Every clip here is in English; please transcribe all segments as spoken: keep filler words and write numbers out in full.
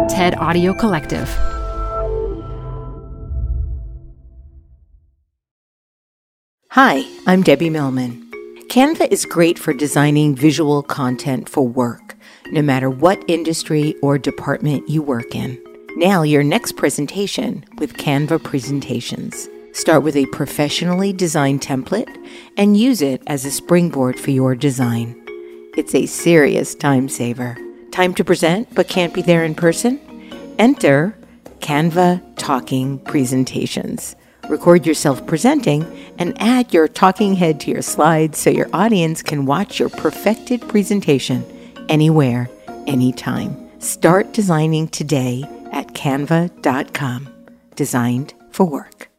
TED Audio Collective. Hi, I'm Debbie Millman. Canva is great for designing visual content for work, no matter what industry or department you work in. Nail your next presentation with Canva Presentations. Start with a professionally designed template and use it as a springboard for your design. It's a serious time saver. Time to present but can't be there in person? Enter Canva Talking Presentations. Record yourself presenting and add your talking head to your slides so your audience can watch your perfected presentation anywhere, anytime. Start designing today at canva dot com. Designed for work.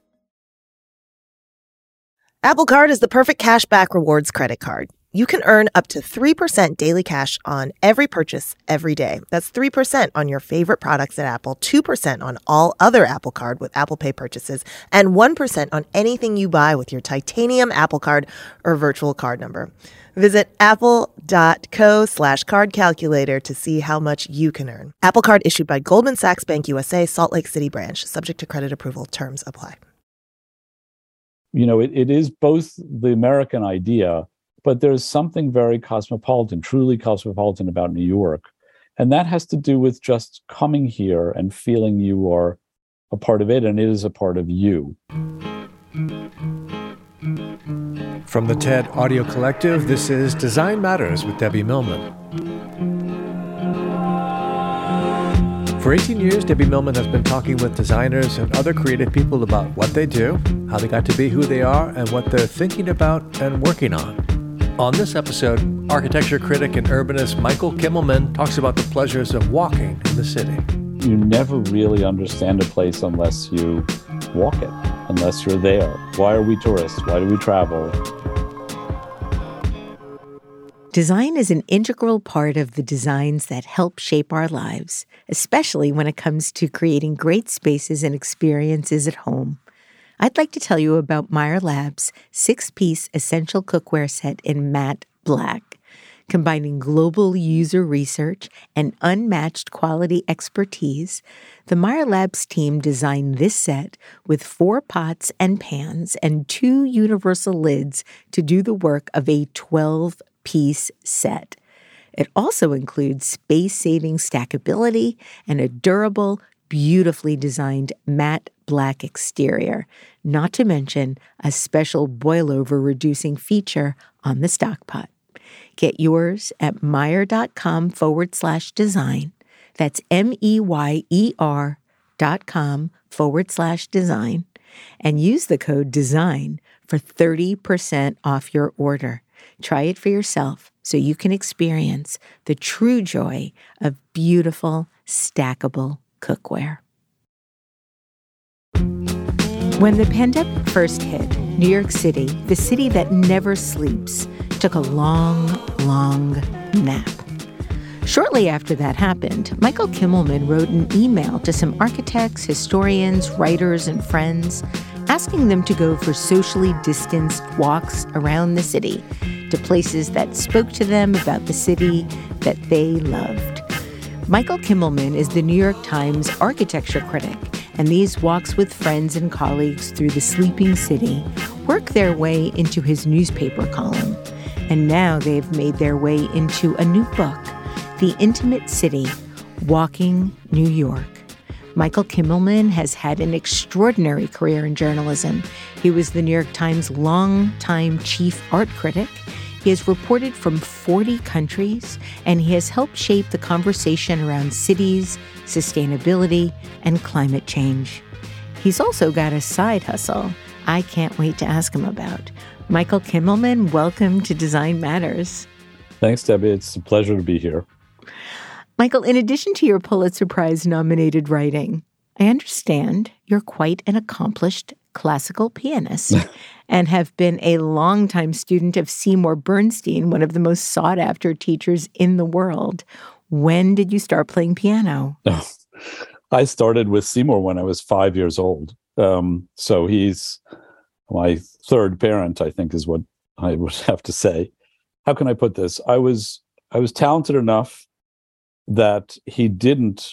Apple Card is the perfect cashback rewards credit card. You can earn up to three percent daily cash on every purchase every day. That's three percent on your favorite products at Apple, two percent on all other Apple Card with Apple Pay purchases, and one percent on anything you buy with your titanium Apple Card or virtual card number. Visit apple.co slash card calculator to see how much you can earn. Apple Card issued by Goldman Sachs Bank U S A, Salt Lake City branch. Subject to credit approval. Terms apply. You know, it, it is both the American idea, but there's something very cosmopolitan, truly cosmopolitan about New York. And that has to do with just coming here and feeling you are a part of it, and it is a part of you. From the TED Audio Collective, this is Design Matters with Debbie Millman. For eighteen years, Debbie Millman has been talking with designers and other creative people about what they do, how they got to be who they are, and what they're thinking about and working on. On this episode, architecture critic and urbanist Michael Kimmelman talks about the pleasures of walking in the city. You never really understand a place unless you walk it, unless you're there. Why are we tourists? Why do we travel? Design is an integral part of the designs that help shape our lives, especially when it comes to creating great spaces and experiences at home. I'd like to tell you about Meyer Lab's six-piece essential cookware set in matte black. Combining global user research and unmatched quality expertise, the Meyer Labs team designed this set with four pots and pans and two universal lids to do the work of a twelve-piece set. It also includes space-saving stackability and a durable, beautifully designed matte black exterior, not to mention a special boil-over reducing feature on the stock pot. Get yours at Meyer.com forward slash design. That's M-E-Y-E-R dot com forward slash design. And use the code DESIGN for thirty percent off your order. Try it for yourself so you can experience the true joy of beautiful, stackable cookware. When the pandemic first hit, New York City, the city that never sleeps, took a long, long nap. Shortly after that happened, Michael Kimmelman wrote an email to some architects, historians, writers, and friends, asking them to go for socially distanced walks around the city to places that spoke to them about the city that they loved. Michael Kimmelman is the New York Times architecture critic, and these walks with friends and colleagues through the sleeping city work their way into his newspaper column. And now they've made their way into a new book, The Intimate City, Walking New York. Michael Kimmelman has had an extraordinary career in journalism. He was the New York Times longtime chief art critic. He has reported from forty countries, and he has helped shape the conversation around cities, sustainability, and climate change. He's also got a side hustle I can't wait to ask him about. Michael Kimmelman, welcome to Design Matters. Thanks, Debbie. It's a pleasure to be here. Michael, in addition to your Pulitzer Prize-nominated writing, I understand you're quite an accomplished classical pianist and have been a longtime student of Seymour Bernstein, one of the most sought-after teachers in the world. When did you start playing piano? Oh, I started with Seymour when I was five years old. Um, so he's my third parent, I think is what I would have to say. How can I put this? I was I was talented enough that he didn't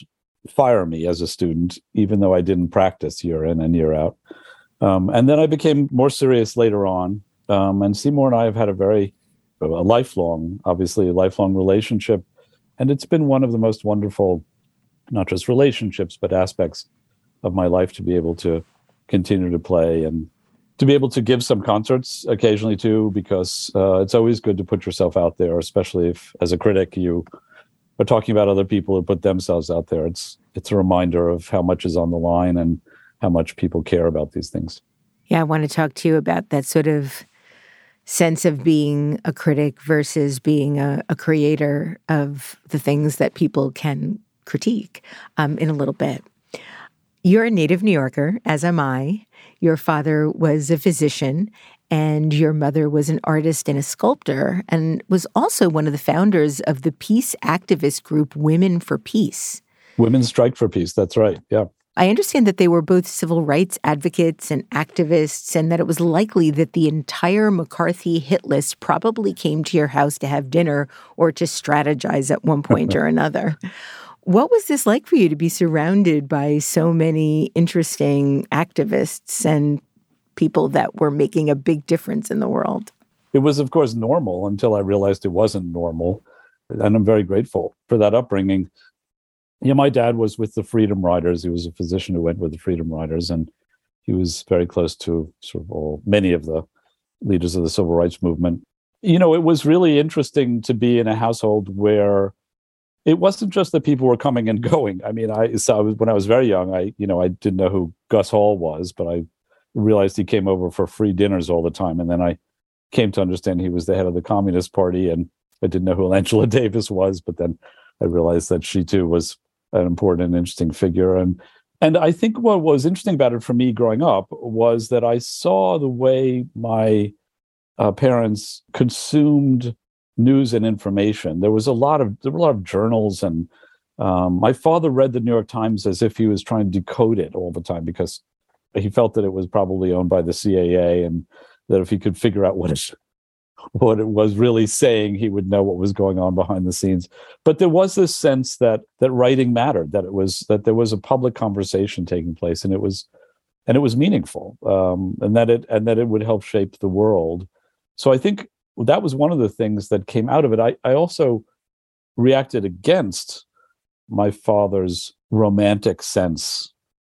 fire me as a student, even though I didn't practice year in and year out. Um, and then I became more serious later on. Um, and Seymour and I have had a very, a lifelong, obviously a lifelong relationship. And it's been one of the most wonderful, not just relationships, but aspects of my life to be able to continue to play and to be able to give some concerts occasionally too, because uh, it's always good to put yourself out there, especially if as a critic you are talking about other people who put themselves out there. It's it's a reminder of how much is on the line and how much people care about these things. Yeah, I want to talk to you about that sort of sense of being a critic versus being a, a creator of the things that people can critique um, in a little bit. You're a native New Yorker, as am I. Your father was a physician, and your mother was an artist and a sculptor, and was also one of the founders of the peace activist group Women for Peace. Women Strike for Peace, that's right, yeah. I understand that they were both civil rights advocates and activists, and that it was likely that the entire McCarthy hit list probably came to your house to have dinner or to strategize at one point or another. What was this like for you to be surrounded by so many interesting activists and people that were making a big difference in the world? It was, of course, normal until I realized it wasn't normal. And I'm very grateful for that upbringing. Yeah, my dad was with the Freedom Riders. He was a physician who went with the Freedom Riders, and he was very close to sort of all, many of the leaders of the civil rights movement. You know, it was really interesting to be in a household where it wasn't just that people were coming and going. I mean, I saw when I was very young, I, you know, I didn't know who Gus Hall was, but I realized he came over for free dinners all the time. And then I came to understand he was the head of the Communist Party, and I didn't know who Angela Davis was, but then I realized that she too was an important and interesting figure. And and I think what was interesting about it for me growing up was that I saw the way my uh, parents consumed news and information. There was a lot of there were a lot of journals, and um, my father read the New York Times as if he was trying to decode it all the time, because he felt that it was probably owned by the C A A, and that if he could figure out what it what it was really saying, he would know what was going on behind the scenes. But there was this sense that that writing mattered, that it was that there was a public conversation taking place, and it was and it was meaningful, um, and that it and that it would help shape the world. So I think that was one of the things that came out of it. I, I also reacted against my father's romantic sense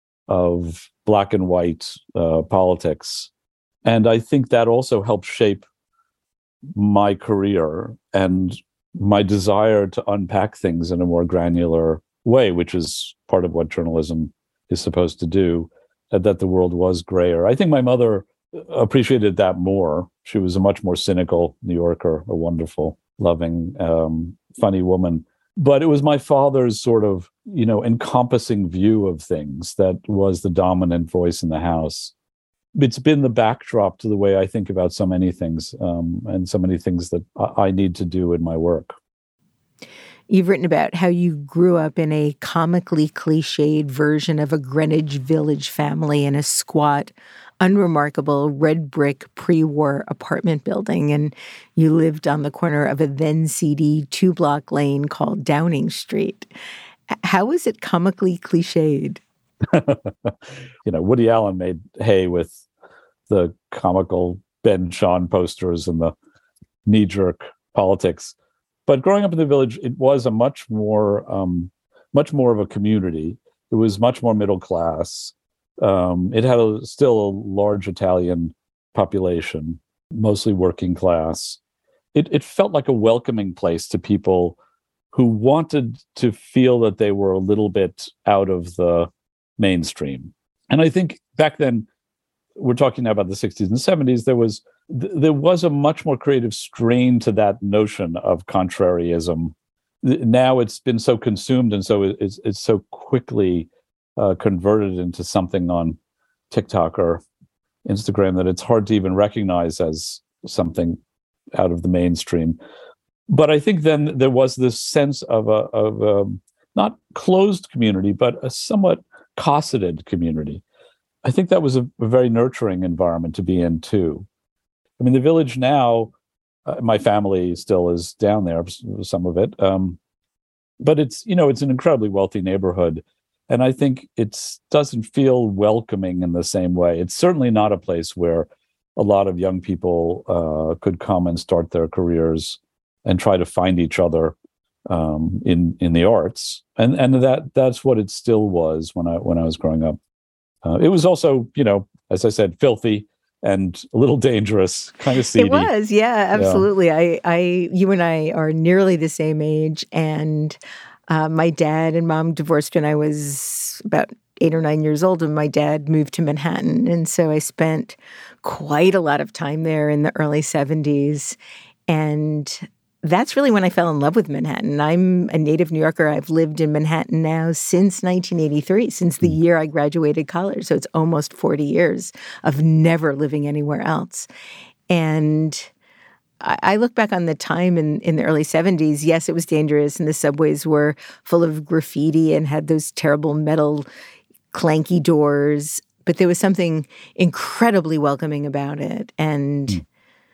of black and white uh, politics. And I think that also helped shape my career and my desire to unpack things in a more granular way, which is part of what journalism is supposed to do, and that the world was grayer. I think my mother appreciated that more. She was a much more cynical New Yorker, a wonderful, loving, um, funny woman. But it was my father's sort of, you know, encompassing view of things that was the dominant voice in the house. It's been the backdrop to the way I think about so many things, um, and so many things that I, I need to do in my work. You've written about how you grew up in a comically cliched version of a Greenwich Village family in a squat, unremarkable red brick pre-war apartment building, and you lived on the corner of a then seedy two-block lane called Downing Street. How is it comically cliched? You know, Woody Allen made hay with the comical Ben Shahn posters and the knee-jerk politics. But growing up in the Village, it was a much more, um, much more of a community. It was much more middle class. Um, it had a, still a large Italian population, mostly working class. It, it felt like a welcoming place to people who wanted to feel that they were a little bit out of the mainstream. And I think back then, we're talking now about the sixties and seventies, there was th- there was a much more creative strain to that notion of contraryism. Now it's been so consumed, and so it's it's so quickly uh, converted into something on TikTok or Instagram that it's hard to even recognize as something out of the mainstream. But I think then there was this sense of a of a not closed community, but a somewhat cosseted community. I think that was a, a very nurturing environment to be in too. I mean, the Village now, uh, my family still is down there, some of it, um, but it's, you know, it's an incredibly wealthy neighborhood. And I think it doesn't feel welcoming in the same way. It's certainly not a place where a lot of young people uh, could come and start their careers and try to find each other um, in in the arts. And and that that's what it still was when I when I was growing up. Uh, it was also, you know, as I said, filthy and a little dangerous, kind of seedy. It was, yeah, absolutely. Yeah. I, I, you and I are nearly the same age, and uh, my dad and mom divorced when I was about eight or nine years old, and my dad moved to Manhattan, and so I spent quite a lot of time there in the early seventies, and that's really when I fell in love with Manhattan. I'm a native New Yorker. I've lived in Manhattan now since nineteen eighty-three, since the year I graduated college. So it's almost forty years of never living anywhere else. And I, I look back on the time in, in the early seventies. Yes, it was dangerous, and the subways were full of graffiti and had those terrible metal clanky doors. But there was something incredibly welcoming about it. And mm.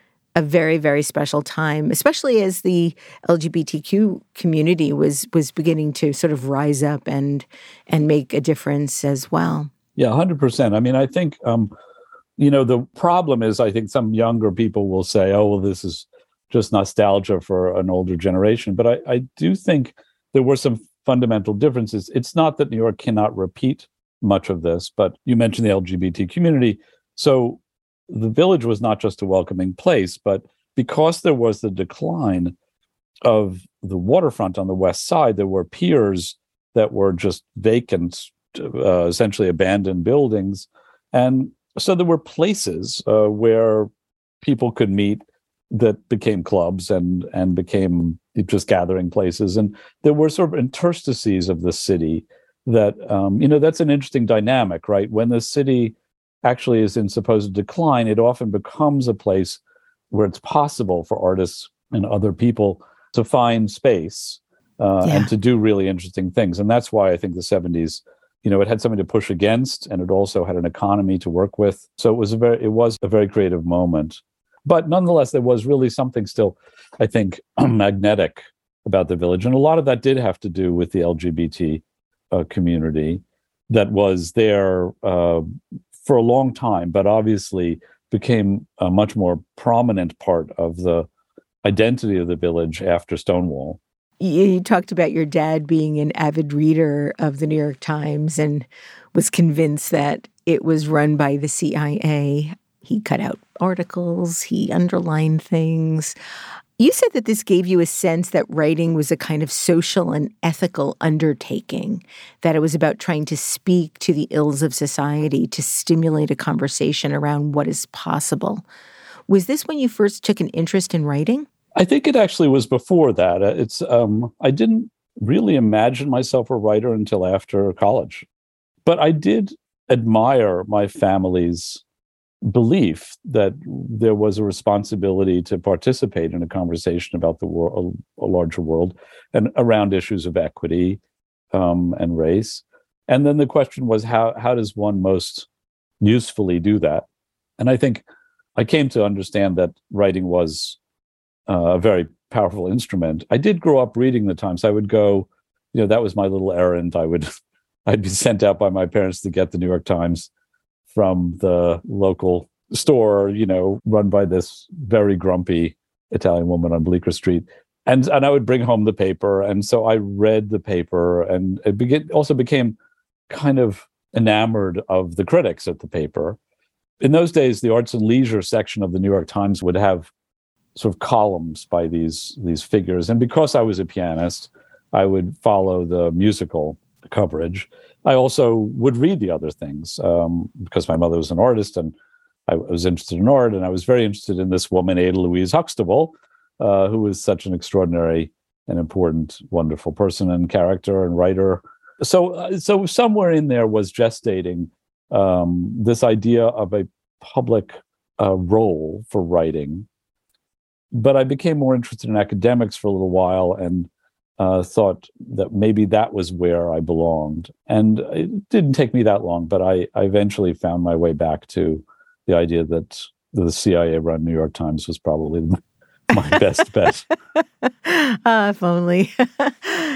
a very, very special time, especially as the L G B T Q community was was beginning to sort of rise up and and make a difference as well. Yeah, one hundred percent. I mean, I think, um, you know, the problem is I think some younger people will say, oh, well, this is just nostalgia for an older generation. But I, I do think there were some fundamental differences. It's not that New York cannot repeat much of this, but you mentioned the L G B T community. So the Village was not just a welcoming place, but because there was the decline of the waterfront on the west side, there were piers that were just vacant, uh, essentially abandoned buildings. And so there were places uh, where people could meet that became clubs and and became just gathering places. And there were sort of interstices of the city that, um, you know, that's an interesting dynamic, right? When the city actually is in supposed decline, it often becomes a place where it's possible for artists and other people to find space uh, yeah. and to do really interesting things. And that's why I think the seventies, you know, it had something to push against, and it also had an economy to work with. So it was a very, it was a very creative moment. But nonetheless, there was really something still, I think, magnetic about the Village. And a lot of that did have to do with the L G B T uh, community that was there uh, for a long time, but obviously became a much more prominent part of the identity of the Village after Stonewall. You talked about your dad being an avid reader of the New York Times and was convinced that it was run by the C I A. He cut out articles, he underlined things. You said that this gave you a sense that writing was a kind of social and ethical undertaking, that it was about trying to speak to the ills of society, to stimulate a conversation around what is possible. Was this when you first took an interest in writing? I think it actually was before that. It's um, I didn't really imagine myself a writer until after college. But I did admire my family's belief that there was a responsibility to participate in a conversation about the world, a larger world, and around issues of equity um, and race. And then the question was, how how does one most usefully do that? And I think I came to understand that writing was uh, a very powerful instrument. I did grow up reading the Times. I would go, you know, that was my little errand. I would, I'd be sent out by my parents to get the New York Times from the local store, you know, run by this very grumpy Italian woman on Bleecker Street. And and I would bring home the paper. And so I read the paper, and it began, also became kind of enamored of the critics at the paper. In those days, the arts and leisure section of the New York Times would have sort of columns by these, these figures. And because I was a pianist, I would follow the musical coverage. I also would read the other things um, because my mother was an artist, and I was interested in art, and I was very interested in this woman, Ada Louise Huxtable, uh, who was such an extraordinary and important, wonderful person and character and writer. So, uh, so somewhere in there was gestating um, this idea of a public uh, role for writing. But I became more interested in academics for a little while, and Uh, thought that maybe that was where I belonged. And it didn't take me that long, but I, I eventually found my way back to the idea that the C I A-run New York Times was probably my best bet. Uh, if only.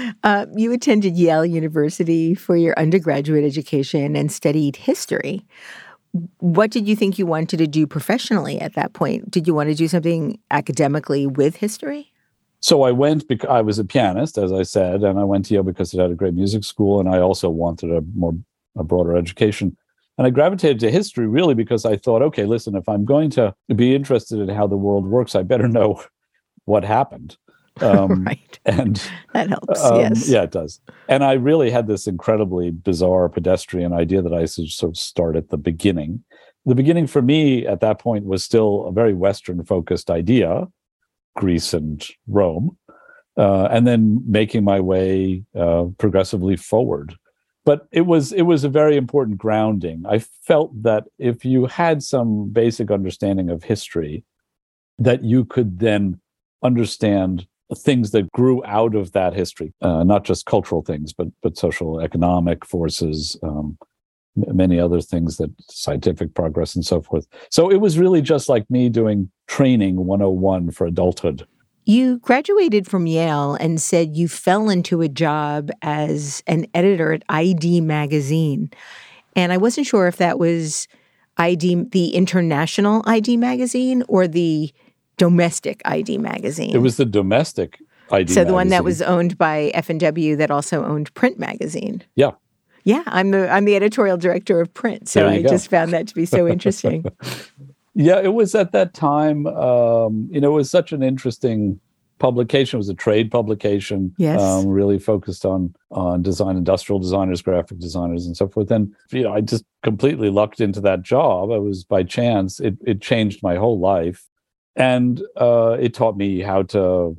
Uh, you attended Yale University for your undergraduate education and studied history. What did you think you wanted to do professionally at that point? Did you want to do something academically with history? So I went because I was a pianist, as I said, and I went to Yale because it had a great music school, and I also wanted a more a broader education. And I gravitated to history really because I thought, okay, listen, if I'm going to be interested in how the world works, I better know what happened. Um, right. And that helps, um, yes. Yeah, it does. And I really had this incredibly bizarre pedestrian idea that I should sort of start at the beginning. The beginning for me at that point was still a very Western-focused idea, Greece and Rome, uh, and then making my way uh, progressively forward. But it was it was a very important grounding. I felt that if you had some basic understanding of history, that you could then understand things that grew out of that history, uh, not just cultural things, but but social, economic forces, um, m- many other things, that scientific progress and so forth. So it was really just like me doing training one oh one for adulthood. You graduated from Yale and said you fell into a job as an editor at I D Magazine. And I wasn't sure if that was I D, the international I D magazine, or the domestic I D magazine. It was the domestic I D So magazine. the one that was owned by F and W that also owned Print magazine. Yeah. Yeah, I'm the I'm the editorial director of Print, so I go. just found that to be so interesting. Yeah, it was at that time, um, you know, it was such an interesting publication. It was a trade publication, yes. um, really focused on on design, industrial designers, graphic designers, and so forth. And you know, I just completely lucked into that job. It was by chance. It it changed my whole life, and uh, it taught me how to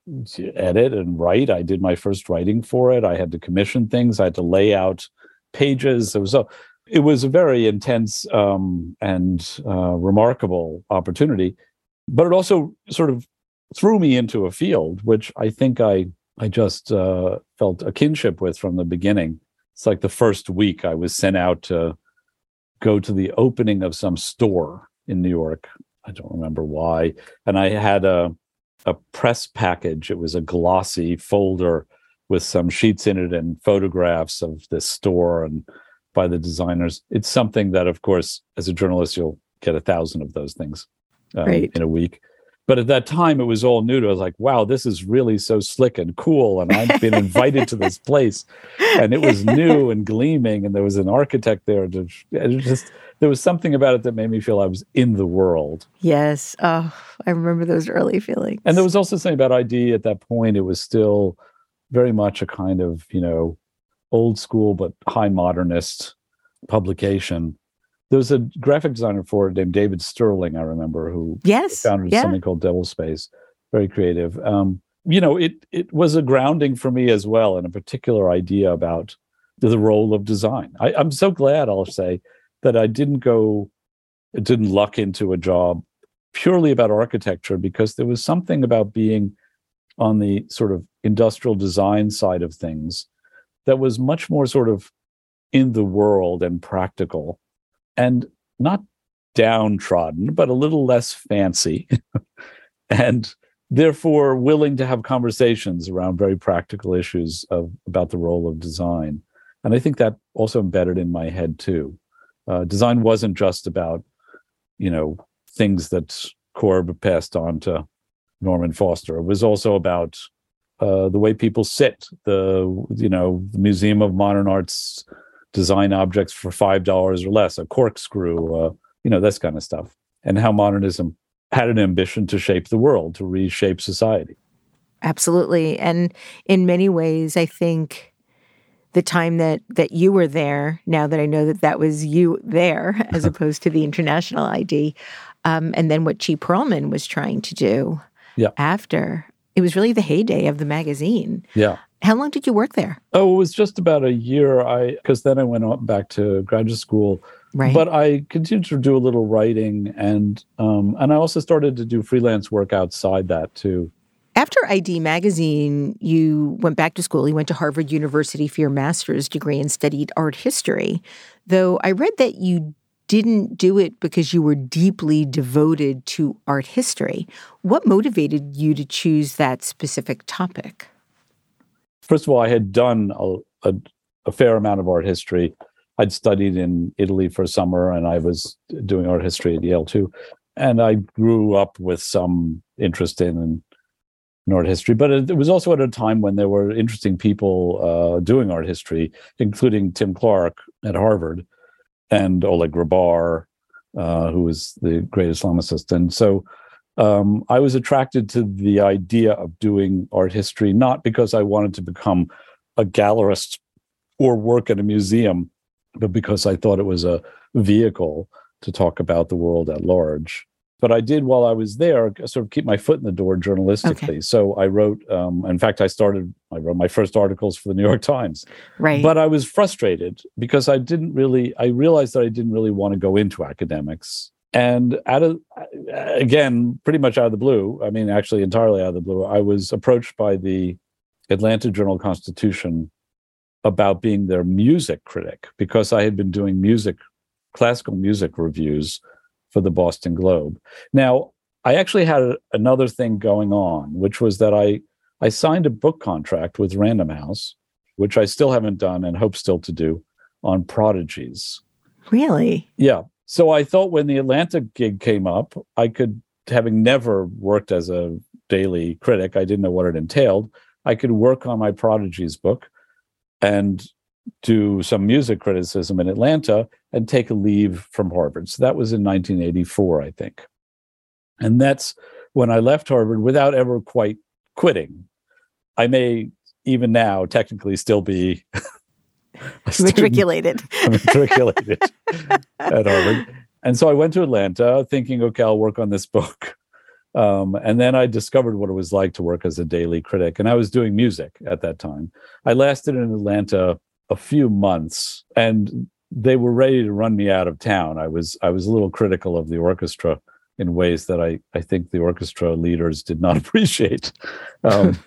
edit and write. I did my first writing for it. I had to commission things. I had to lay out pages. It was a It was a very intense um, and uh, remarkable opportunity, but it also sort of threw me into a field which I think I I just uh, felt a kinship with from the beginning. It's like the first week I was sent out to go to the opening of some store in New York. I don't remember why, and I had a a press package. It was a glossy folder with some sheets in it and photographs of this store and by the designers. It's something that, of course, as a journalist, you'll get a thousand of those things um, right. in a week. But at that time, it was all new to. I was like, wow, this is really so slick and cool. And I've been invited to this place. And it was new and gleaming. And there was an architect there. To, it was just, there was something about it that made me feel I was in the world. Yes. Oh, I remember those early feelings. And there was also something about I D at that point. It was still very much a kind of, you know, old school but high modernist publication. There was a graphic designer for it named David Sterling, I remember, who yes, founded yeah. something called Devil Space. Very creative. Um, you know, it it was a grounding for me as well, and a particular idea about the, the role of design. I, I'm so glad, I'll say, that I didn't go, didn't luck into a job purely about architecture, because there was something about being on the sort of industrial design side of things that was much more sort of in the world and practical and not downtrodden, but a little less fancy and therefore willing to have conversations around very practical issues of about the role of design. And I think that also embedded in my head too. Uh, design wasn't just about, you know, things that Corb passed on to Norman Foster. It was also about uh, the way people sit, the, you know, the Museum of Modern Art's design objects for five dollars or less, a corkscrew, uh, you know, this kind of stuff, and how modernism had an ambition to shape the world, to reshape society. Absolutely. And in many ways, I think the time that, that you were there, now that I know that that was you there, as opposed to the International I D, um, and then what Chi Perlman was trying to do yeah. after, it was really the heyday of the magazine. Yeah. How long did you work there? Oh, it was just about a year. I because then I went on back to graduate school. Right. But I continued to do a little writing, and um, and I also started to do freelance work outside that too. After I D Magazine, you went back to school. You went to Harvard University for your master's degree and studied art history. Though I read that you didn't do it because you were deeply devoted to art history. What motivated you to choose that specific topic? first of all, I had done a, a, a fair amount of art history. I'd studied in Italy for a summer, and I was doing art history at Yale too. And I grew up with some interest in, in, in art history. But it, it was also at a time when there were interesting people uh, doing art history, including Tim Clark at Harvard and Oleg Grabar, uh, who was the great Islamicist. And so um, I was attracted to the idea of doing art history, not because I wanted to become a gallerist or work at a museum, but because I thought it was a vehicle to talk about the world at large. But I did, while I was there, sort of keep my foot in the door journalistically. Okay. So I wrote, um, in fact, I started, I wrote my first articles for the New York Times. Right. But I was frustrated because I didn't really, I realized that I didn't really want to go into academics. And out of, again, pretty much out of the blue, I mean, actually entirely out of the blue, I was approached by the Atlanta Journal-Constitution about being their music critic, because I had been doing music, classical music reviews for the Boston Globe. Now, I actually had a, another thing going on, which was that I, I signed a book contract with Random House, which I still haven't done and hope still to do, on prodigies. Really? Yeah. So I thought when the Atlanta gig came up, I could, having never worked as a daily critic, I didn't know what it entailed, I could work on my prodigies book and do some music criticism in Atlanta and take a leave from Harvard. So that was in nineteen eighty-four, I think. And that's when I left Harvard without ever quite quitting. I may even now technically still be matriculated. matriculated at Harvard. And so I went to Atlanta thinking, okay, I'll work on this book. Um, and then I discovered what it was like to work as a daily critic. And I was doing music at that time. I lasted in Atlanta a few months, and they were ready to run me out of town. I was I was a little critical of the orchestra in ways that I, I think the orchestra leaders did not appreciate. Um,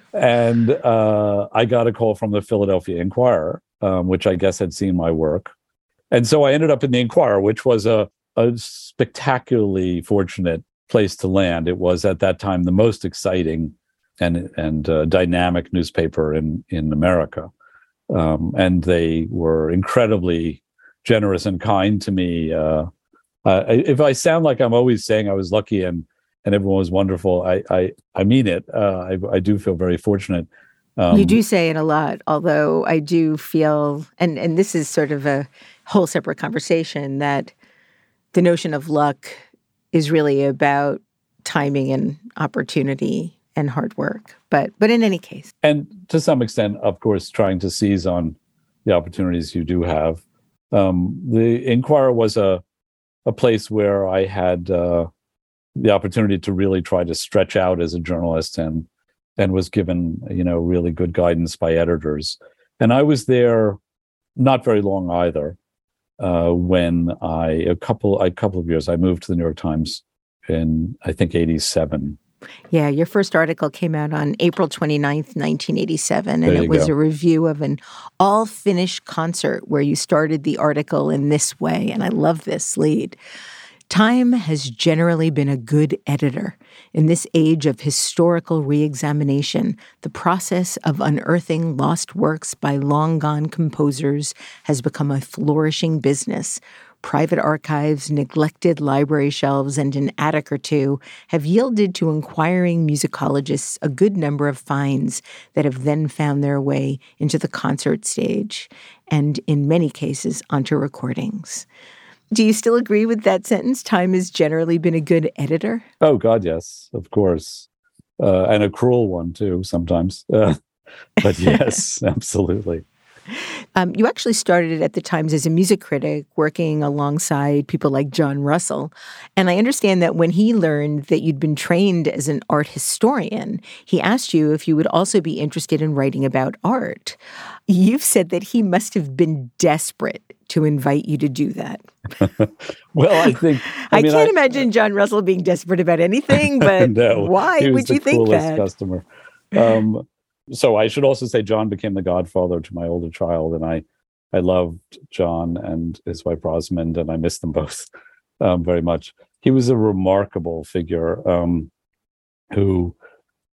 and uh, I got a call from the Philadelphia Inquirer, um, which I guess had seen my work. And so I ended up in the Inquirer, which was a, a spectacularly fortunate place to land. It was at that time the most exciting and and uh, dynamic newspaper in, in America. Um, and they were incredibly generous and kind to me. Uh, uh, if I sound like I'm always saying I was lucky and and everyone was wonderful, I I, I mean it. Uh, I, I do feel very fortunate. Um, you do say it a lot, although I do feel, and, and this is sort of a whole separate conversation, that the notion of luck is really about timing and opportunity and hard work. But but in any case. And to some extent, of course, trying to seize on the opportunities you do have. Um, the Inquirer was a a place where I had uh, the opportunity to really try to stretch out as a journalist, and and was given, you know, really good guidance by editors. And I was there not very long either. Uh, when I a couple a couple of years, I moved to the New York Times in I think eighty-seven. Yeah, your first article came out on April twenty-ninth, nineteen eighty-seven, and it was go. a review of an all-Finnish concert where you started the article in this way, and I love this lead. Time has generally been a good editor. In this age of historical re-examination, the process of unearthing lost works by long-gone composers has become a flourishing business. Private archives, neglected library shelves, and an attic or two have yielded to inquiring musicologists a good number of finds that have then found their way into the concert stage, and in many cases, onto recordings. Do you still agree with that sentence? Time has generally been a good editor? Oh, God, yes, of course. Uh, and a cruel one, too, sometimes. Uh, but yes, absolutely. Um, you actually started at the Times as a music critic, working alongside people like John Russell. And I understand that when he learned that you'd been trained as an art historian, he asked you if you would also be interested in writing about art. You've said that he must have been desperate to invite you to do that. Well, I think... I, I mean, can't I, imagine John Russell being desperate about anything, but no, why would you think that? He was the coolest customer. Um, so I should also say John became the godfather to my older child, and I, I loved John and his wife Rosamond, and I miss them both um, very much. He was a remarkable figure um, who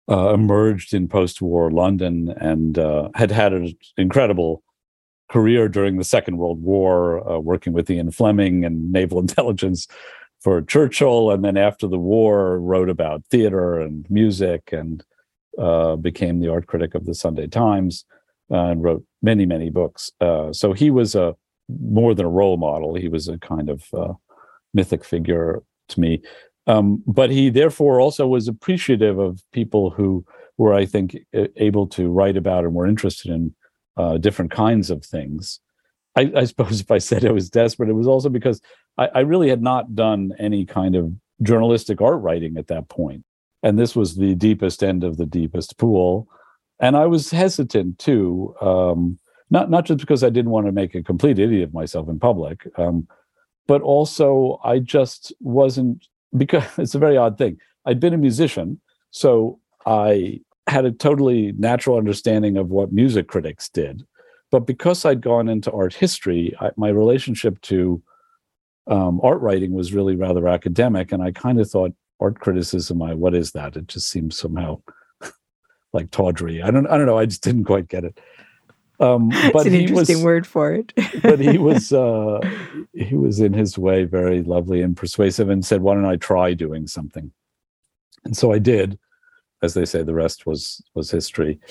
uh, emerged in post-war London and uh, had had an incredible career during the Second World War, uh, working with Ian Fleming and naval intelligence for Churchill. And then after the war, wrote about theater and music and uh, became the art critic of the Sunday Times uh, and wrote many, many books. Uh, so he was a more than a role model. He was a kind of uh, mythic figure to me. Um, but he therefore also was appreciative of people who were, I think, able to write about and were interested in uh, different kinds of things. I, I suppose if I said I was desperate, it was also because I, I really had not done any kind of journalistic art writing at that point. And this was the deepest end of the deepest pool. And I was hesitant too, um, not, not just because I didn't want to make a complete idiot of myself in public, um, but also I just wasn't, because it's a very odd thing. I'd been a musician, so I had a totally natural understanding of what music critics did. But because I'd gone into art history, I, my relationship to um, art writing was really rather academic. And I kind of thought art criticism, I, what is that? It just seems somehow like tawdry. I don't, I don't know. I just didn't quite get it. Um, but it's an he interesting was, word for it. but he was, uh, he was in his way very lovely and persuasive, and said, "Why don't I try doing something?" And so I did. As they say, the rest was was history.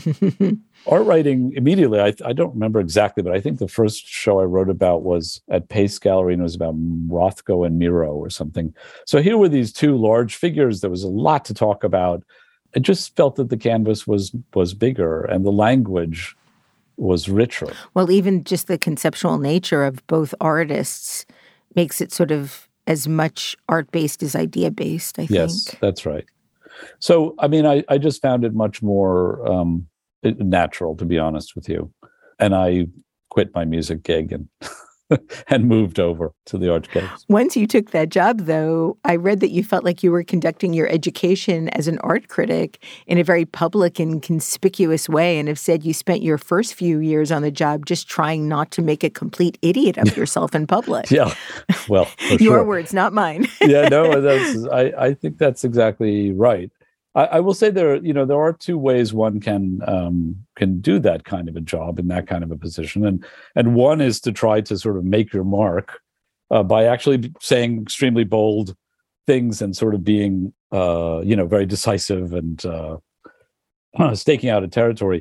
Art writing immediately, I, I don't remember exactly, but I think the first show I wrote about was at Pace Gallery, and it was about Rothko and Miro or something. So here were these two large figures. There was a lot to talk about. I just felt that the canvas was was bigger and the language was richer. Well, even just the conceptual nature of both artists makes it sort of as much art-based as idea-based, I think. Yes, that's right. So, I mean, I, I just found it much more um, natural, to be honest with you. And I quit my music gig and and moved over to the art gigs. Once you took that job, though, I read that you felt like you were conducting your education as an art critic in a very public and conspicuous way, and have said you spent your first few years on the job just trying not to make a complete idiot of yourself in public. Yeah, well, for Your sure. words, not mine. yeah, no, that's, I, I think that's exactly right. I, I will say there, you know, there are two ways one can um, can do that kind of a job in that kind of a position, and and one is to try to sort of make your mark uh, by actually saying extremely bold things and sort of being, uh, you know, very decisive and uh, staking out a territory.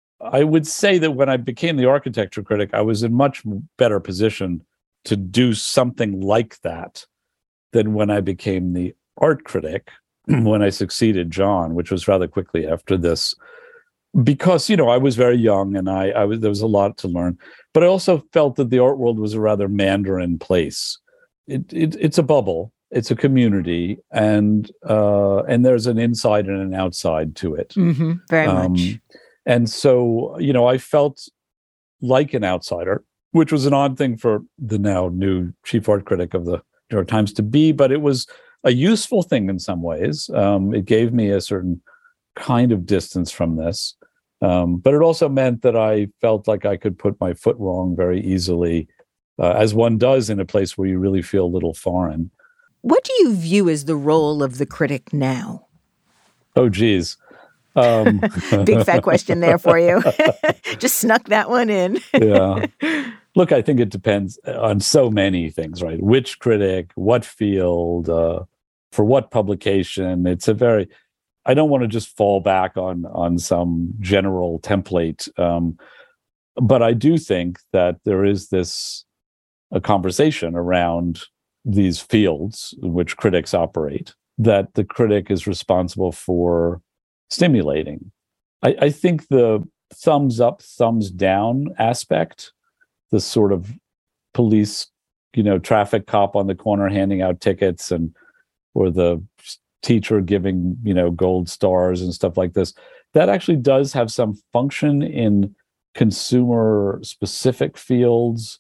I would say that when I became the architecture critic, I was in much better position to do something like that than when I became the art critic. When I succeeded John, which was rather quickly after this, because, you know, I was very young and I, I was, there was a lot to learn, but I also felt that the art world was a rather Mandarin place. It, it, it's a bubble, it's a community, and uh, and there's an inside and an outside to it. Mm-hmm, very um, much. And so, you know, I felt like an outsider, which was an odd thing for the now new chief art critic of the New York Times to be, but it was a useful thing in some ways. Um, it gave me a certain kind of distance from this. Um, but it also meant that I felt like I could put my foot wrong very easily, uh, as one does in a place where you really feel a little foreign. What do you view as the role of the critic now? Oh, geez. Um, Big fat question there for you. Just snuck that one in. Yeah. Look, I think it depends on so many things, right? Which critic, what field, uh, for what publication. It's a very, I don't want to just fall back on on some general template. Um, but I do think that there is this a conversation around these fields in which critics operate, that the critic is responsible for stimulating. I, I think the thumbs up, thumbs down aspect, the sort of police, you know, traffic cop on the corner handing out tickets, and or the teacher giving, you know, gold stars and stuff like this, that actually does have some function in consumer specific fields.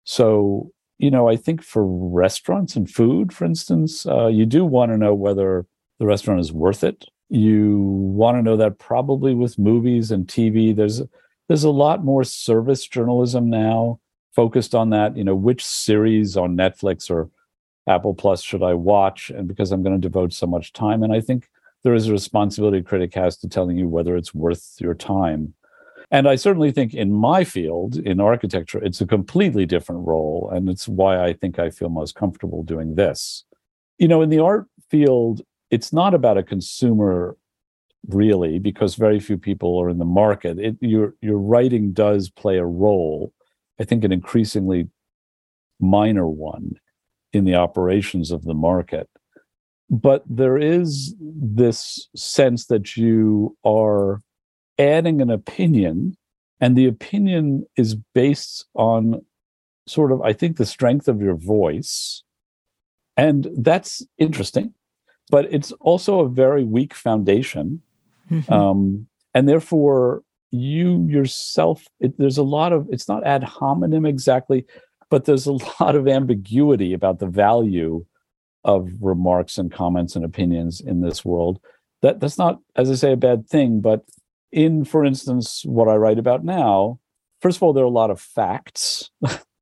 So, you know, I think for restaurants and food, for instance, uh, you do want to know whether the restaurant is worth it. You want to know that probably with movies and T V, there's there's a lot more service journalism now focused on that. You know, which series on Netflix or Apple Plus should I watch? And because I'm going to devote so much time. And I think there is a responsibility a critic has to telling you whether it's worth your time. And I certainly think in my field, in architecture, it's a completely different role. And it's why I think I feel most comfortable doing this. You know, in the art field, it's not about a consumer really, because very few people are in the market. It, your, your writing does play a role, I think an increasingly minor one, in the operations of the market. But there is this sense that you are adding an opinion, and the opinion is based on sort of, I think, the strength of your voice. And that's interesting, but it's also a very weak foundation. Mm-hmm. Um, and therefore, you yourself, it, there's a lot of, it's not ad hominem exactly, but there's a lot of ambiguity about the value of remarks and comments and opinions in this world. That that's not, as I say, a bad thing, but in, for instance, what I write about now, first of all, there are a lot of facts.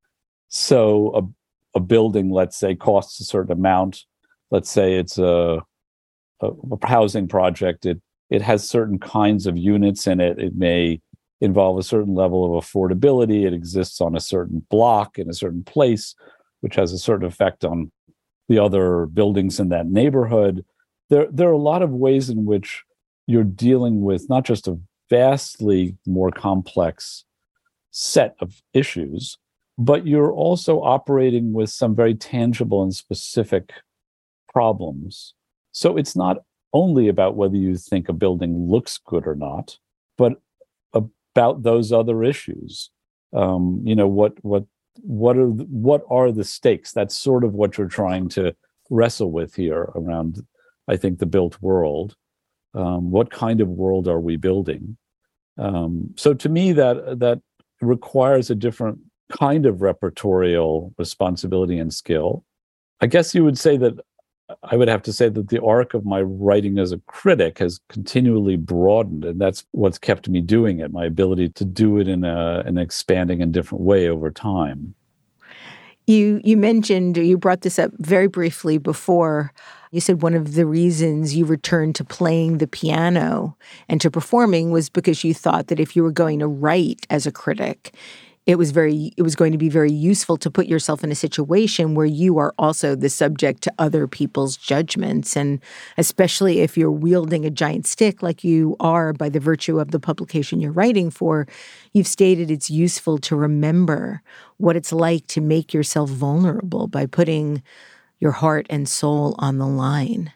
So a, a building, let's say, costs a certain amount. Let's say it's a, a, a housing project. It it has certain kinds of units in it. It may involve a certain level of affordability. It exists on a certain block in a certain place, which has a certain effect on the other buildings in that neighborhood. There, there are a lot of ways in which you're dealing with not just a vastly more complex set of issues, but you're also operating with some very tangible and specific problems. So it's not only about whether you think a building looks good or not, but about those other issues. Um, you know, what what what are the, what are the stakes? That's sort of what you're trying to wrestle with here around, I think, the built world. Um, what kind of world are we building? Um, so to me, that that requires a different kind of repertorial responsibility and skill. I guess you would say that I would have to say that the arc of my writing as a critic has continually broadened, and that's what's kept me doing it, my ability to do it in a, an expanding and different way over time. You you mentioned, or you brought this up very briefly before. You said one of the reasons you returned to playing the piano and to performing was because you thought that if you were going to write as a critic, it was very it was going to be very useful to put yourself in a situation where you are also the subject to other people's judgments, and especially if you're wielding a giant stick like you are by the virtue of the publication you're writing for, you've stated it's useful to remember what it's like to make yourself vulnerable by putting your heart and soul on the line.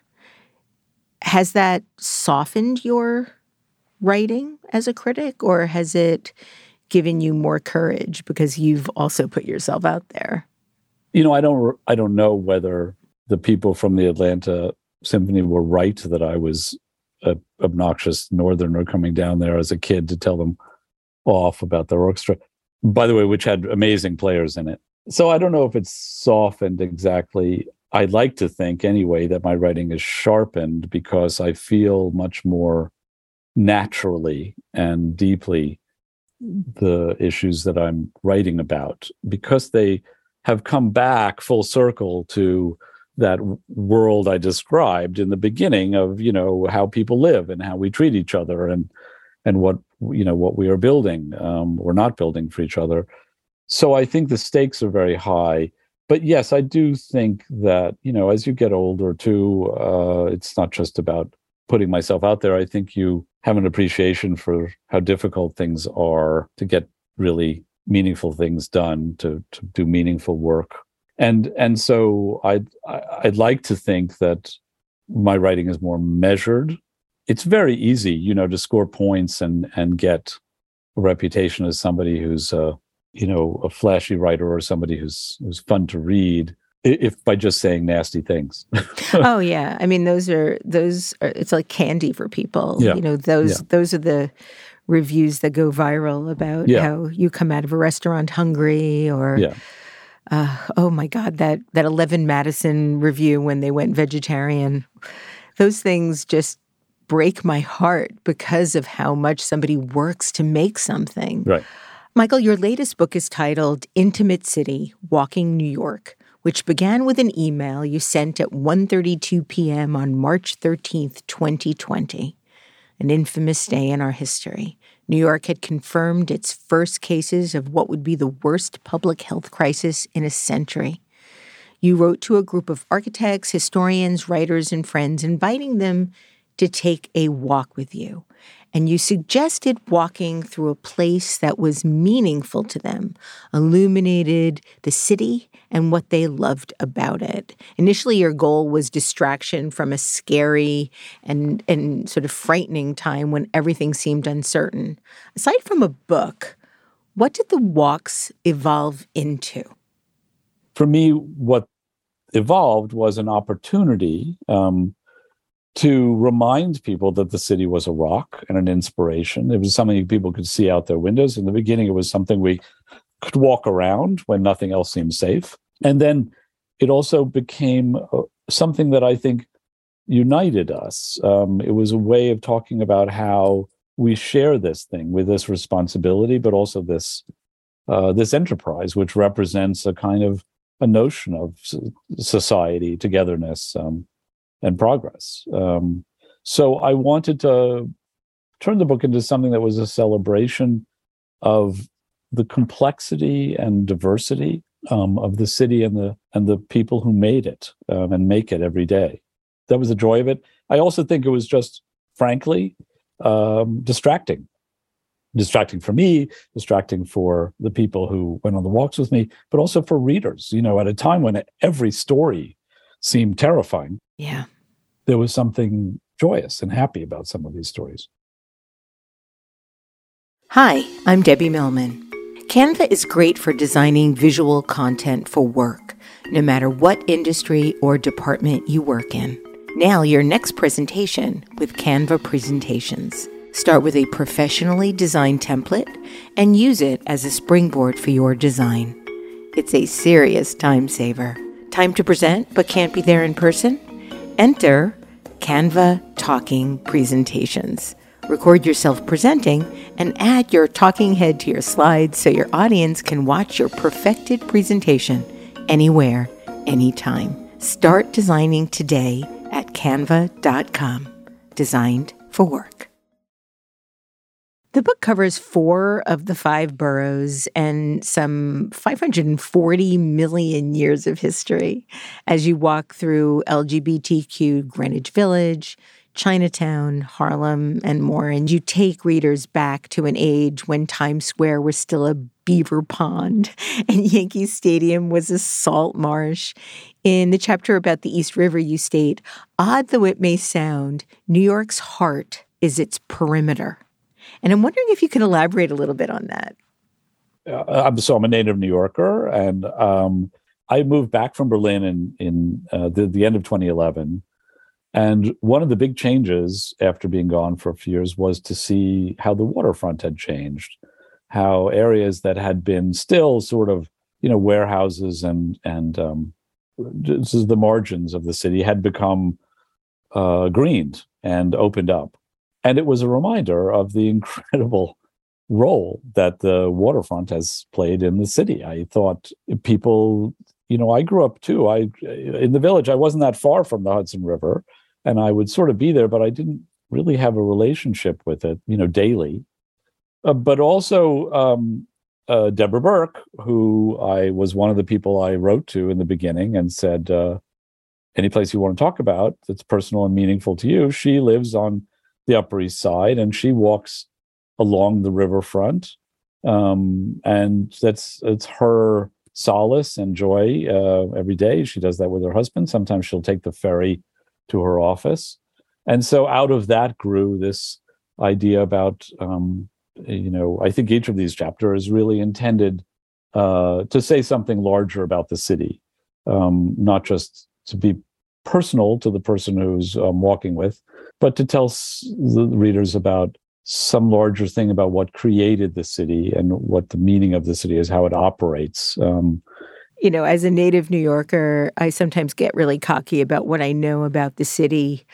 Has that softened your writing as a critic, or has it given you more courage because you've also put yourself out there? You know, I don't I don't know whether the people from the Atlanta Symphony were right that I was a obnoxious northerner coming down there as a kid to tell them off about their orchestra, by the way, which had amazing players in it. So I don't know if it's softened exactly. I'd like to think anyway that my writing is sharpened because I feel much more naturally and deeply the issues that I'm writing about, because they have come back full circle to that world I described in the beginning of, you know, how people live and how we treat each other and and what, you know, what we are building um, or not building for each other. So I think the stakes are very high. But yes, I do think that, you know, as you get older too, uh, it's not just about putting myself out there. I think you have an appreciation for how difficult things are to get really meaningful things done, to, to do meaningful work. And and so I'd, I'd like to think that my writing is more measured. It's very easy, you know, to score points and, and get a reputation as somebody who's, uh, you know, a flashy writer or somebody who's who's fun to read, if by just saying nasty things. Oh yeah, I mean those are those are, it's like candy for people. Yeah. You know, those yeah. those are the reviews that go viral about yeah. how you come out of a restaurant hungry, or yeah. uh, oh my God, that that eleven Madison review when they went vegetarian. Those things just break my heart because of how much somebody works to make something. Right. Michael, your latest book is titled Intimate City, Walking New York, which began with an email you sent at one thirty-two p.m. on March thirteenth, twenty twenty, an infamous day in our history. New York had confirmed its first cases of what would be the worst public health crisis in a century. You wrote to a group of architects, historians, writers, and friends, inviting them to take a walk with you. And you suggested walking through a place that was meaningful to them, illuminated the city and what they loved about it. Initially, your goal was distraction from a scary and, and sort of frightening time when everything seemed uncertain. Aside from a book, what did the walks evolve into? For me, what evolved was an opportunity um, to remind people that the city was a rock and an inspiration. It was something people could see out their windows. In the beginning, it was something we could walk around when nothing else seemed safe. And then it also became uh, something that I think united us. Um, it was a way of talking about how we share this thing with this responsibility, but also this uh, this enterprise, which represents a kind of a notion of society, togetherness, um, and progress. Um, so I wanted to turn the book into something that was a celebration of the complexity and diversity um, of the city and the and the people who made it um, and make it every day. That was the joy of it. I also think it was just, frankly, um, distracting. Distracting for me, distracting for the people who went on the walks with me, but also for readers. You know, at a time when every story seemed terrifying, yeah, there was something joyous and happy about some of these stories. Hi, I'm Debbie Millman. Canva is great for designing visual content for work, no matter what industry or department you work in. Nail your next presentation with Canva Presentations. Start with a professionally designed template and use it as a springboard for your design. It's a serious time saver. Time to present but can't be there in person? Enter Canva Talking Presentations. Record yourself presenting and add your talking head to your slides so your audience can watch your perfected presentation anywhere, anytime. Start designing today at canva dot com. Designed for work. The book covers four of the five boroughs and some five hundred forty million years of history as you walk through L G B T Q Greenwich Village, Chinatown, Harlem, and more. And you take readers back to an age when Times Square was still a beaver pond and Yankee Stadium was a salt marsh. In the chapter about the East River, you state, odd though it may sound, New York's heart is its perimeter. And I'm wondering if you can elaborate a little bit on that. Uh, so I'm a native New Yorker, and um, I moved back from Berlin in, in uh, the, the end of twenty eleven. And one of the big changes after being gone for a few years was to see how the waterfront had changed, how areas that had been still sort of, you know, warehouses and and um, this is the margins of the city had become uh, greened and opened up. And it was a reminder of the incredible role that the waterfront has played in the city. I thought people, you know, I grew up too. I in the village, I wasn't that far from the Hudson River, and I would sort of be there, but I didn't really have a relationship with it, you know, daily. Uh, but also um, uh, Deborah Burke, who I was one of the people I wrote to in the beginning and said, uh, any place you want to talk about that's personal and meaningful to you. She lives on the Upper East Side, and she walks along the riverfront, um, and that's it's her solace and joy uh, every day. She does that with her husband. Sometimes she'll take the ferry to her office, and so out of that grew this idea about, um, you know, I think each of these chapters is really intended uh, to say something larger about the city, um, not just to be personal to the person who's um, walking with, but to tell s- the readers about some larger thing about what created the city and what the meaning of the city is, how it operates. Um, you know, as a native New Yorker, I sometimes get really cocky about what I know about the city.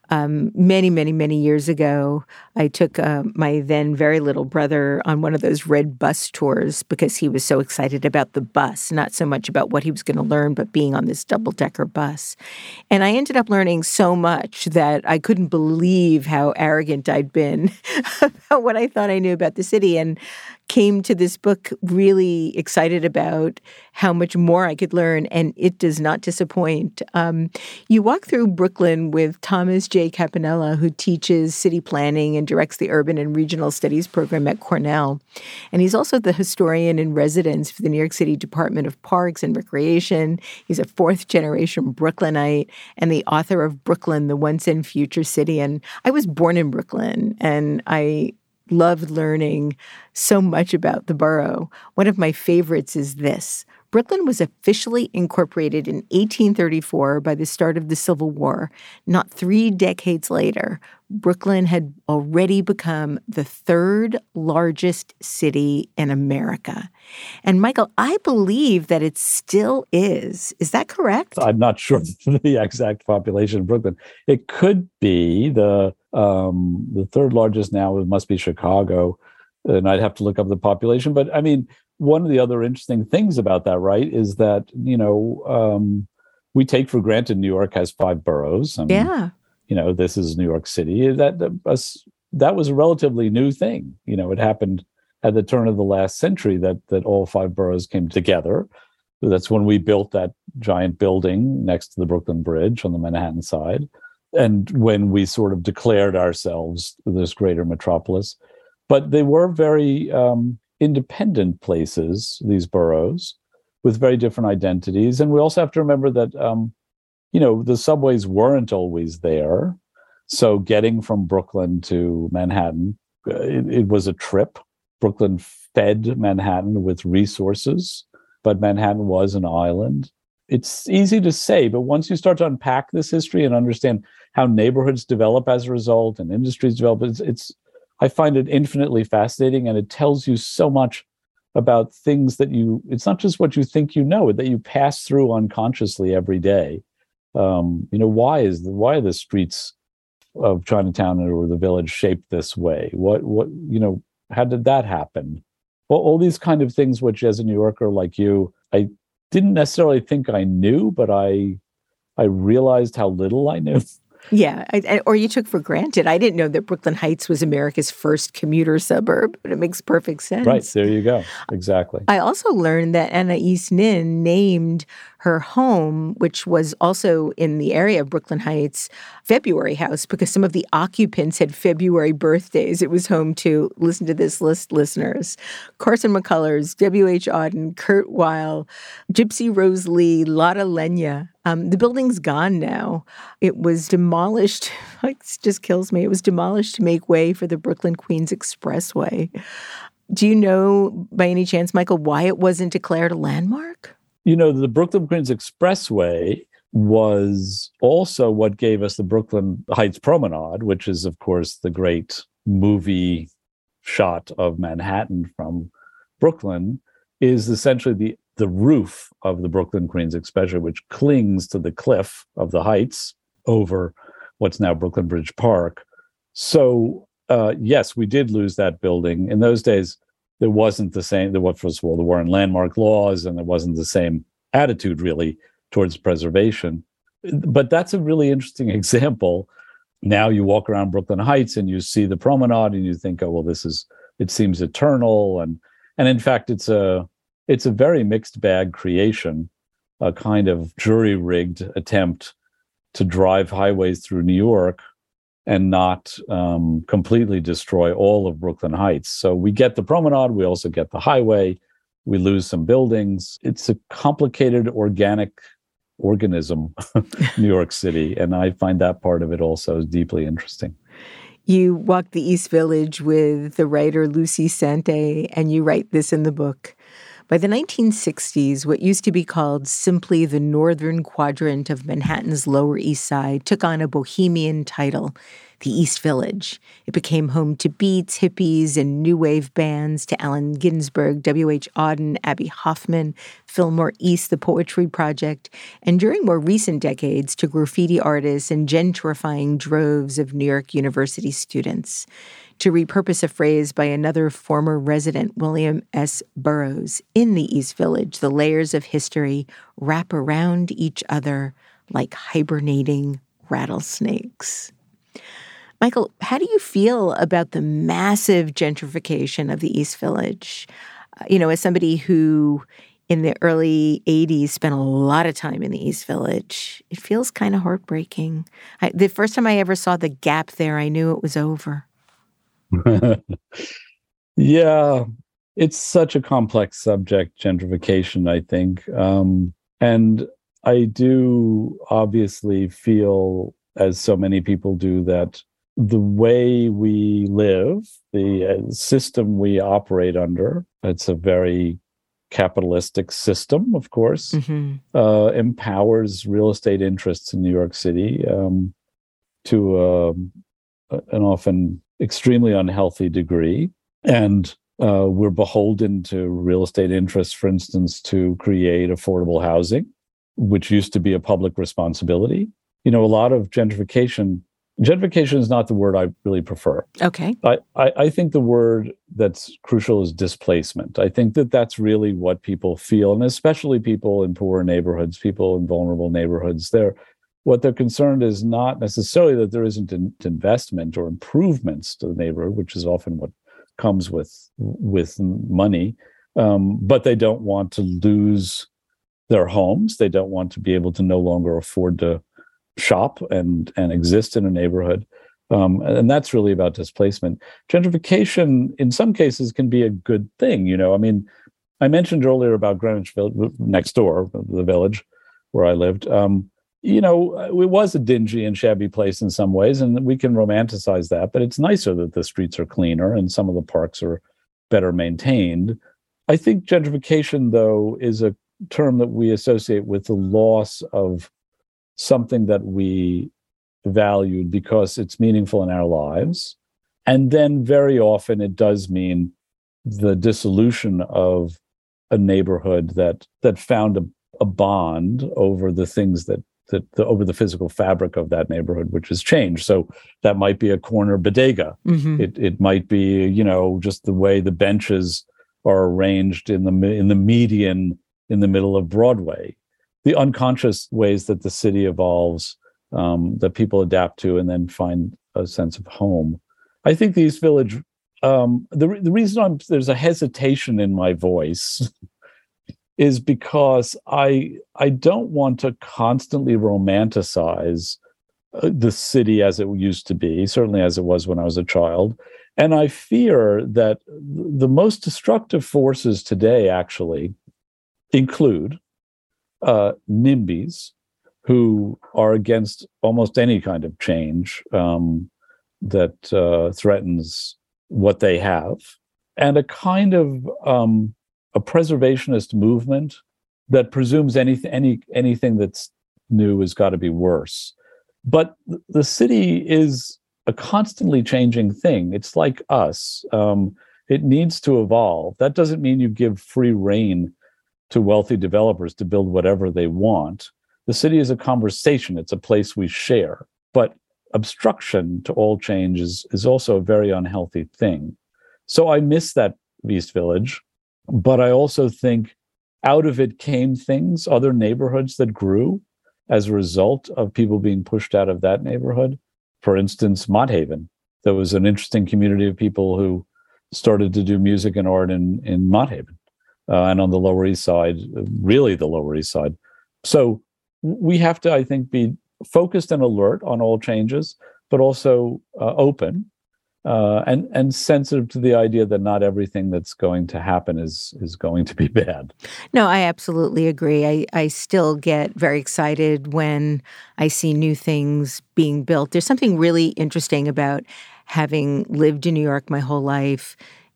Um, many, many, many years ago, I took uh, my then very little brother on one of those red bus tours because he was so excited about the bus, not so much about what he was going to learn, but being on this double-decker bus. And I ended up learning so much that I couldn't believe how arrogant I'd been about what I thought I knew about the city, and came to this book really excited about how much more I could learn, and it does not disappoint. Um, you walk through Brooklyn with Thomas J. Campanella, who teaches city planning and directs the Urban and Regional Studies program at Cornell. And he's also the historian in residence for the New York City Department of Parks and Recreation. He's a fourth-generation Brooklynite and the author of Brooklyn, the Once and Future City. And I was born in Brooklyn, and I loved learning so much about the borough. One of my favorites is this. Brooklyn was officially incorporated in eighteen thirty-four by the start of the Civil War. Not three decades later, Brooklyn had already become the third largest city in America. And Michael, I believe that it still is. Is that correct? I'm not sure the exact population of Brooklyn. It could be the um, the third largest now. It must be Chicago, and I'd have to look up the population. But I mean, one of the other interesting things about that, right, is that, you know, um, we take for granted New York has five boroughs. And, yeah. You know, this is New York City. That, that, that was a relatively new thing. You know, it happened at the turn of the last century that that all five boroughs came together. That's when we built that giant building next to the Brooklyn Bridge on the Manhattan side. And when we sort of declared ourselves this greater metropolis. But they were very um, independent places, these boroughs, with very different identities. And we also have to remember that, um, you know, the subways weren't always there. So getting from Brooklyn to Manhattan, it, it was a trip. Brooklyn fed Manhattan with resources, but Manhattan was an island. It's easy to say, but once you start to unpack this history and understand how neighborhoods develop as a result and industries develop, it's, it's I find it infinitely fascinating, and it tells you so much about things that you, it's not just what you think you know, that you pass through unconsciously every day. Um, you know, why is the, why are the streets of Chinatown or the Village shaped this way? What, what, you know, how did that happen? Well, all these kind of things, which as a New Yorker like you, I didn't necessarily think I knew, but I, I realized how little I knew. Yeah, I, or you took for granted. I didn't know that Brooklyn Heights was America's first commuter suburb, but it makes perfect sense. Right, there you go. Exactly. I also learned that Anais Nin named her home, which was also in the area of Brooklyn Heights, February House, because some of the occupants had February birthdays. It was home to, listen to this list, listeners, Carson McCullers, W H. Auden, Kurt Weill, Gypsy Rose Lee, Lotta Lenya. Um, the building's gone now. It was demolished. It just kills me. It was demolished to make way for the Brooklyn-Queens Expressway. Do you know, by any chance, Michael, why it wasn't declared a landmark? You know, the Brooklyn-Queens Expressway was also what gave us the Brooklyn Heights Promenade, which is, of course, the great movie shot of Manhattan from Brooklyn, is essentially the the roof of the Brooklyn-Queens Expressway, which clings to the cliff of the Heights over what's now Brooklyn Bridge Park. So, uh, yes, we did lose that building. In those days, there wasn't the same, there was, first of all, there weren't landmark laws, and there wasn't the same attitude, really, towards preservation. But that's a really interesting example. Now you walk around Brooklyn Heights and you see the promenade and you think, oh, well, this is, it seems eternal. And, and in fact, it's a, It's a very mixed bag creation, a kind of jury-rigged attempt to drive highways through New York and not um, completely destroy all of Brooklyn Heights. So we get the promenade, we also get the highway, we lose some buildings. It's a complicated organic organism, New York City, and I find that part of it also deeply interesting. You walk the East Village with the writer Lucy Sante, and you write this in the book. By the nineteen sixties, what used to be called simply the northern quadrant of Manhattan's Lower East Side took on a bohemian title, the East Village. It became home to beats, hippies, and new wave bands, to Allen Ginsberg, W H. Auden, Abbie Hoffman, Fillmore East, the Poetry Project, and during more recent decades, to graffiti artists and gentrifying droves of New York University students. To repurpose a phrase by another former resident, William S. Burroughs, in the East Village, the layers of history wrap around each other like hibernating rattlesnakes. Michael, how do you feel about the massive gentrification of the East Village? Uh, you know, as somebody who in the early eighties spent a lot of time in the East Village, it feels kind of heartbreaking. I, the first time I ever saw the Gap there, I knew it was over. Yeah, it's such a complex subject, gentrification, I think. Um, and I do obviously feel, as so many people do, that the way we live, the uh, system we operate under, it's a very capitalistic system, of course, mm-hmm. uh, empowers real estate interests in New York City um, to uh, an often extremely unhealthy degree. And uh, we're beholden to real estate interests, for instance, to create affordable housing, which used to be a public responsibility. You know, a lot of gentrification, gentrification is not the word I really prefer. Okay. I, I, I think the word that's crucial is displacement. I think that that's really what people feel, and especially people in poor neighborhoods, people in vulnerable neighborhoods. They're What they're concerned is not necessarily that there isn't an investment or improvements to the neighborhood, which is often what comes with with money, um, but they don't want to lose their homes. They don't want to be able to no longer afford to shop and and exist in a neighborhood. Um, and that's really about displacement. Gentrification, in some cases, can be a good thing. You know, I mean, I mentioned earlier about Greenwich Village, next door, the village where I lived. Um, You know, it was a dingy and shabby place in some ways, and we can romanticize that, but it's nicer that the streets are cleaner and some of the parks are better maintained. I think gentrification, though, is a term that we associate with the loss of something that we valued because it's meaningful in our lives. And then very often it does mean the dissolution of a neighborhood that that found a, a bond over the things that The, the, over the physical fabric of that neighborhood, which has changed. So that might be a corner bodega. Mm-hmm. It it might be, you know, just the way the benches are arranged in the in the median in the middle of Broadway. The unconscious ways that the city evolves, um, that people adapt to and then find a sense of home. I think the East Village. Um, the the reason I'm, there's a hesitation in my voice is because I I don't want to constantly romanticize the city as it used to be, certainly as it was when I was a child. And I fear that the most destructive forces today actually include uh, NIMBYs, who are against almost any kind of change um, that uh, threatens what they have, and a kind of um, a preservationist movement that presumes anything any anything that's new has got to be worse. But the city is a constantly changing thing. It's like us. Um, it needs to evolve. That doesn't mean you give free rein to wealthy developers to build whatever they want. The city is a conversation. It's a place we share. But obstruction to all change is, is also a very unhealthy thing. So I miss that East Village. But I also think out of it came things, other neighborhoods that grew as a result of people being pushed out of that neighborhood. For instance, Mott Haven. There was an interesting community of people who started to do music and art in, in Mott Haven uh, and on the Lower East Side, really the Lower East Side. So we have to, I think, be focused and alert on all changes, but also uh, open. Uh, and and sensitive to the idea that not everything that's going to happen is is going to be bad. No, I absolutely agree. I, I still get very excited when I see new things being built. There's something really interesting about having lived in New York my whole life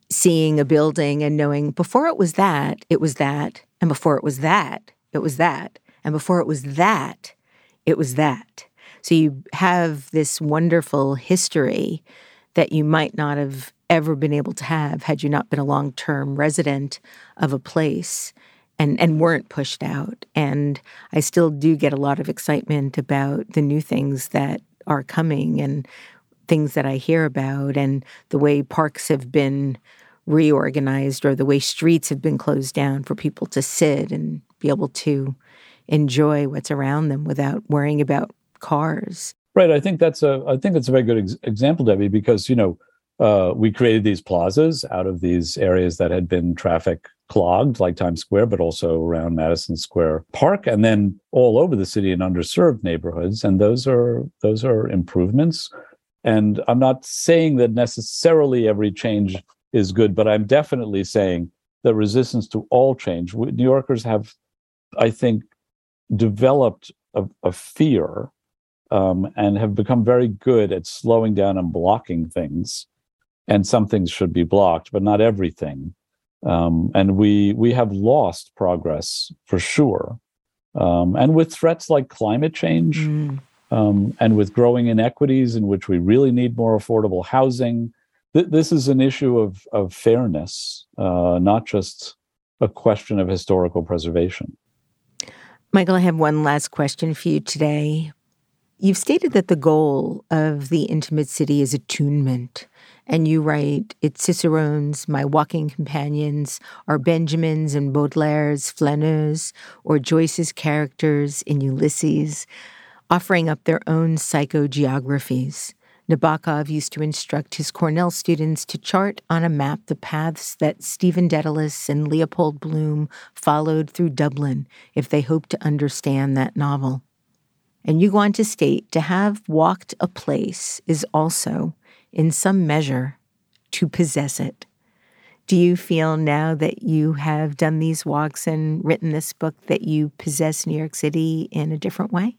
seeing a building and knowing before it was that, it was that, and before it was that, it was that, and before it was that, it was that. So you have this wonderful history that you might not have ever been able to have had you not been a long-term resident of a place and, and weren't pushed out. And I still do get a lot of excitement about the new things that are coming and things that I hear about and the way parks have been reorganized or the way streets have been closed down for people to sit and be able to enjoy what's around them without worrying about cars. Right. I think that's a I think that's a very good ex- example, Debbie, because, you know, uh, we created these plazas out of these areas that had been traffic clogged, like Times Square, but also around Madison Square Park, and then all over the city in underserved neighborhoods. And those are those are improvements. And I'm not saying that necessarily every change is good, but I'm definitely saying that resistance to all change. New Yorkers have, I think, developed a, a fear um, and have become very good at slowing down and blocking things. And some things should be blocked, but not everything. Um, and we we have lost progress for sure. Um, and with threats like climate change mm. um, and with growing inequities in which we really need more affordable housing, th- this is an issue of, of fairness, uh, not just a question of historical preservation. Michael, I have one last question for you today. You've stated that the goal of the intimate city is attunement. And you write, it's Cicerone's, my walking companions are Benjamin's and Baudelaire's flaneurs, or Joyce's characters in Ulysses, offering up their own psychogeographies. Nabokov used to instruct his Cornell students to chart on a map the paths that Stephen Dedalus and Leopold Bloom followed through Dublin if they hoped to understand that novel. And you go on to state, to have walked a place is also, in some measure, to possess it. Do you feel now that you have done these walks and written this book that you possess New York City in a different way?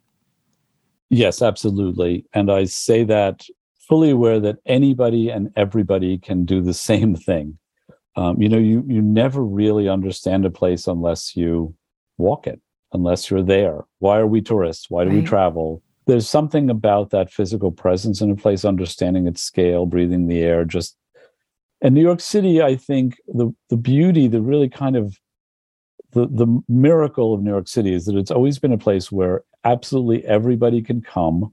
Yes, absolutely. And I say that fully aware that anybody and everybody can do the same thing. Um, you know, you you never really understand a place unless you walk it, unless you're there. Why are we tourists? Why do right. we travel? There's something about that physical presence in a place, understanding its scale, breathing the air, just... And New York City, I think the the beauty, the really kind of, the, the miracle of New York City is that it's always been a place where absolutely everybody can come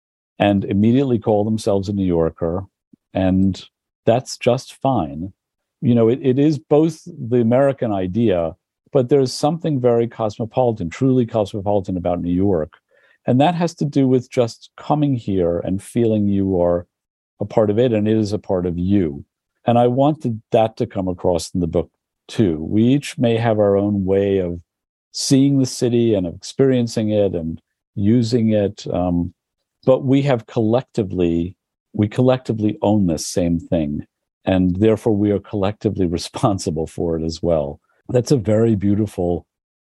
and immediately call themselves a New Yorker, and that's just fine. You know, it, it is both the American idea, but there's something very cosmopolitan, truly cosmopolitan about New York. And that has to do with just coming here and feeling you are a part of it, and it is a part of you. And I wanted that to come across in the book, too. We each may have our own way of seeing the city and of experiencing it and using it. Um, but we have collectively, we collectively own this same thing. And therefore, we are collectively responsible for it as well. That's a very beautiful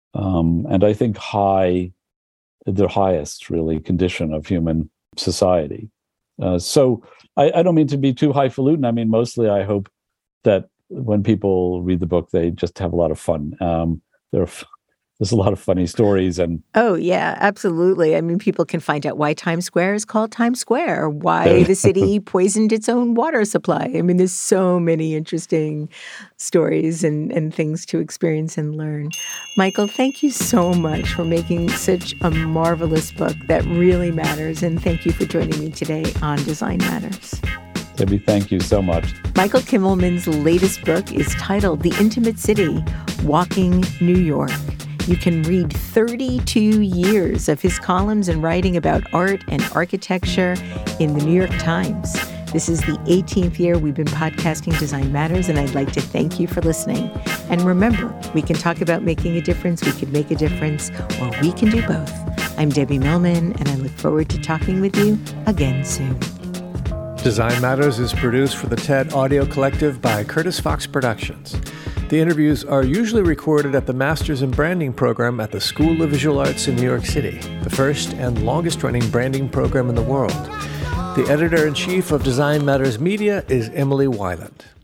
um, and I think high, the highest, really, condition of human society. Uh, so I, I don't mean to be too highfalutin. I mean, mostly I hope that when people read the book, they just have a lot of fun. Um, there are, there's a lot of funny stories. and Oh, yeah, absolutely. I mean, people can find out why Times Square is called Times Square, or why the city poisoned its own water supply. I mean, there's so many interesting stories and, and things to experience and learn. Michael, thank you so much for making such a marvelous book that really matters. And thank you for joining me today on Design Matters. Debbie, thank you so much. Michael Kimmelman's latest book is titled The Intimate City, Walking New York. You can read thirty-two years of his columns and writing about art and architecture in the New York Times. This is the eighteenth year we've been podcasting Design Matters, and I'd like to thank you for listening. And remember, we can talk about making a difference, we can make a difference, or we can do both. I'm Debbie Millman, and I look forward to talking with you again soon. Design Matters is produced for the TED Audio Collective by Curtis Fox Productions. The interviews are usually recorded at the Masters in Branding program at the School of Visual Arts in New York City, the first and longest-running branding program in the world. The editor-in-chief of Design Matters Media is Emily Weiland.